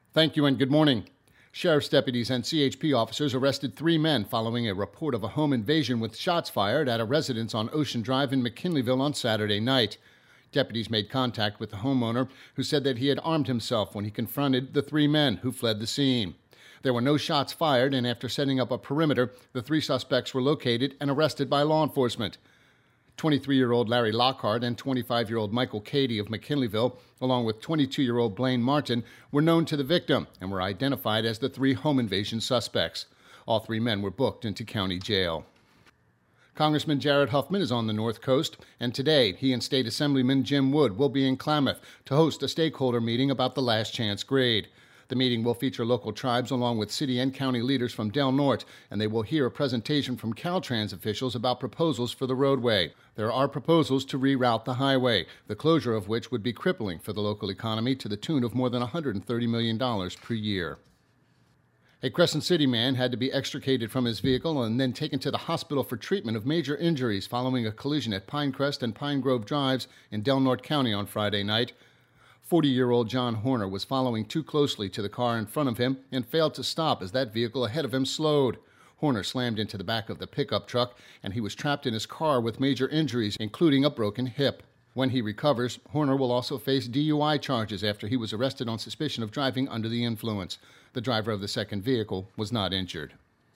Thank you and good morning. Sheriff's deputies and CHP officers arrested 3 men following a report of a home invasion with shots fired at a residence on Ocean Drive in McKinleyville on Saturday night. Deputies made contact with the homeowner, who said that he had armed himself when he confronted the 3 men who fled the scene. There were no shots fired, and after setting up a perimeter, the 3 suspects were located and arrested by law enforcement. 23-year-old Larry Lockhart and 25-year-old Michael Cady of McKinleyville, along with 22-year-old Blaine Martin, were known to the victim and were identified as the 3 home invasion suspects. All 3 men were booked into county jail. Congressman Jared Huffman is on the North Coast, and today he and State Assemblyman Jim Wood will be in Klamath to host a stakeholder meeting about the last chance grade. The meeting will feature local tribes along with city and county leaders from Del Norte, and they will hear a presentation from Caltrans officials about proposals for the roadway. There are proposals to reroute the highway, the closure of which would be crippling for the local economy to the tune of more than $130 million per year. A Crescent City man had to be extricated from his vehicle and then taken to the hospital for treatment of major injuries following a collision at Pinecrest and Pine Grove Drives in Del Norte County on Friday night. 40-year-old John Horner was following too closely to the car in front of him and failed to stop as that vehicle ahead of him slowed. Horner slammed into the back of the pickup truck, and he was trapped in his car with major injuries, including a broken hip. When he recovers, Horner will also face DUI charges after he was arrested on suspicion of driving under the influence. The driver of the second vehicle was not injured.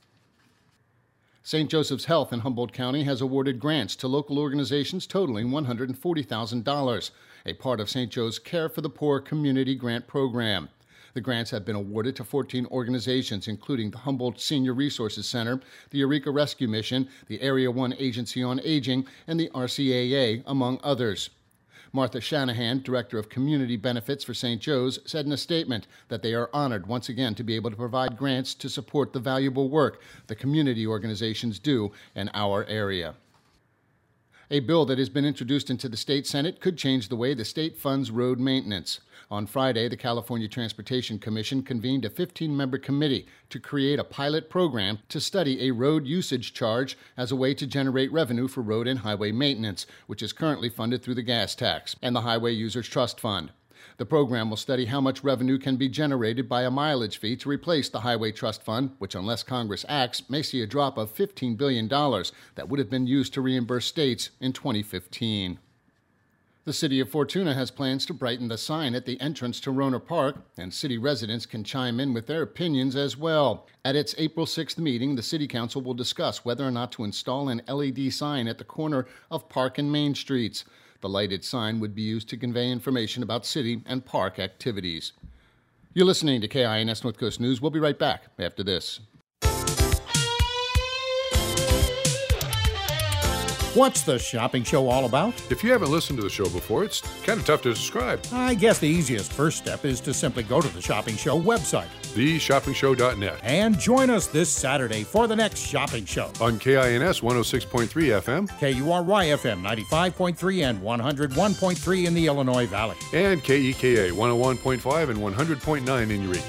St. Joseph's Health in Humboldt County has awarded grants to local organizations totaling $140,000, a part of St. Joe's Care for the Poor community grant program. The grants have been awarded to 14 organizations, including the Humboldt Senior Resources Center, the Eureka Rescue Mission, the Area 1 Agency on Aging, and the RCAA, among others. Martha Shanahan, Director of Community Benefits for St. Joe's, said in a statement that they are honored once again to be able to provide grants to support the valuable work the community organizations do in our area. A bill that has been introduced into the state Senate could change the way the state funds road maintenance. On Friday, the California Transportation Commission convened a 15-member committee to create a pilot program to study a road usage charge as a way to generate revenue for road and highway maintenance, which is currently funded through the gas tax and the Highway Users Trust Fund. The program will study how much revenue can be generated by a mileage fee to replace the Highway Trust Fund, which, unless Congress acts, may see a drop of $15 billion that would have been used to reimburse states in 2015. The City of Fortuna has plans to brighten the sign at the entrance to Rohnert Park, and city residents can chime in with their opinions as well. At its April 6th meeting, the City Council will discuss whether or not to install an LED sign at the corner of Park and Main Streets. The lighted sign would be used to convey information about city and park activities. You're listening to KINS North Coast News. We'll be right back after this. What's the shopping show all about? If you haven't listened to the show before, it's kind of tough to describe. I guess the easiest first step is to simply go to the Shopping Show website, theshoppingshow.net, and join us this Saturday for the next shopping show. On KINS 106.3 FM, KURY FM 95.3 and 101.3 in the Illinois Valley, and KEKA 101.5 and 100.9 in Eureka.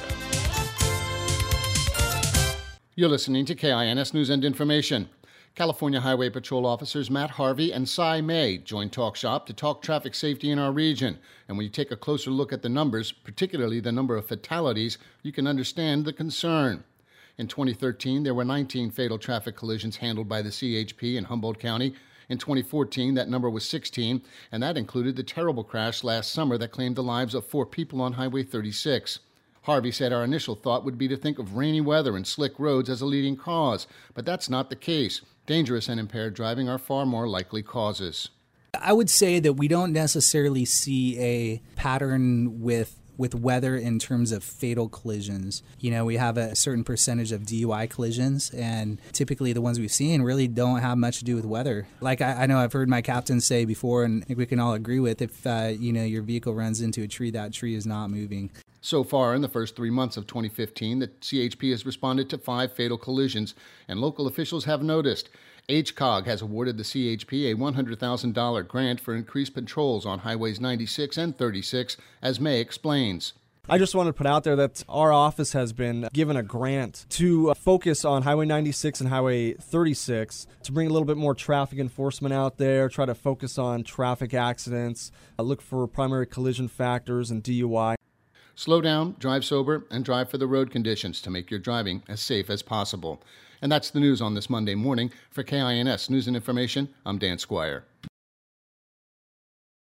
You're listening to KINS News and Information. California Highway Patrol officers Matt Harvey and Cy May joined Talk Shop to talk traffic safety in our region. And when you take a closer look at the numbers, particularly the number of fatalities, you can understand the concern. In 2013, there were 19 fatal traffic collisions handled by the CHP in Humboldt County. In 2014, that number was 16, and that included the terrible crash last summer that claimed the lives of 4 people on Highway 36. Harvey said our initial thought would be to think of rainy weather and slick roads as a leading cause, but that's not the case. Dangerous and impaired driving are far more likely causes. I would say that we don't necessarily see a pattern with weather in terms of fatal collisions. You know, we have a certain percentage of DUI collisions, and typically the ones we've seen really don't have much to do with weather. Like I know I've heard my captain say before, and I think we can all agree with, if your vehicle runs into a tree, that tree is not moving. So far, in the first 3 months of 2015, the CHP has responded to 5 fatal collisions, and local officials have noticed. HCOG has awarded the CHP a $100,000 grant for increased patrols on Highways 96 and 36, as May explains. I just wanted to put out there that our office has been given a grant to focus on Highway 96 and Highway 36 to bring a little bit more traffic enforcement out there, try to focus on traffic accidents, look for primary collision factors and DUI. Slow down, drive sober, and drive for the road conditions to make your driving as safe as possible. And that's the news on this Monday morning. For KINS News and Information, I'm Dan Squire.